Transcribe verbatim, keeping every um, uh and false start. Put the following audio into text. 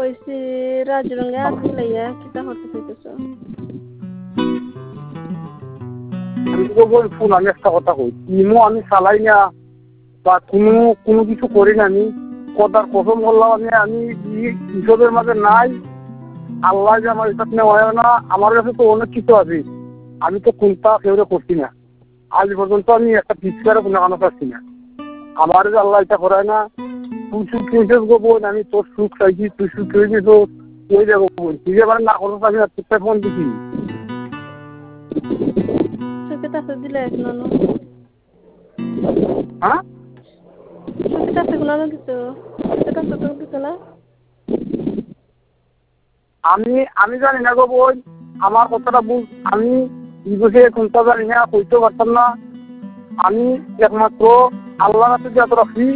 কইছি রাজরঙ্গে আগুন লাইয়া কিতা করতে চাইতেছ? আমি তো বল ফুল আমি একটা কথা কই ইমো আমি চালাই না বা কোনো কোনো কিছু করি না আমি কথার কসম করলাম আমি আমি ইসবের মাঝে নাই আল্লাহ যে আমার ইসব নেওয়া হয় না আমার কাছে তো অনেক কিছু আছে আমি তো কোনটা কেউরে করছি না আজ পর্যন্ত আমি একটা পিছকারে কোনো কানো পাচ্ছি না আমার যে আল্লাহ এটা করায় না তুই সুখ খেয়েছিস গো বোন আমি তোর সুখ চাইছি তুই সুখ খেয়েছিস ওই যাবো বোন তুই যে না করতো আমি আর তোর ফোন দিছি চোখে তাতে দিলে এখন হ্যাঁ চোখে তাতে গুলানো দিত চোখে তাতে তো দিত না আমি আমি জানি না গো বোন আমার কথাটা বুঝ আমি বিদেশে কোনটা জানি না কইতে পারতাম না আমি একমাত্র আল্লাহ কাছে যত রাখি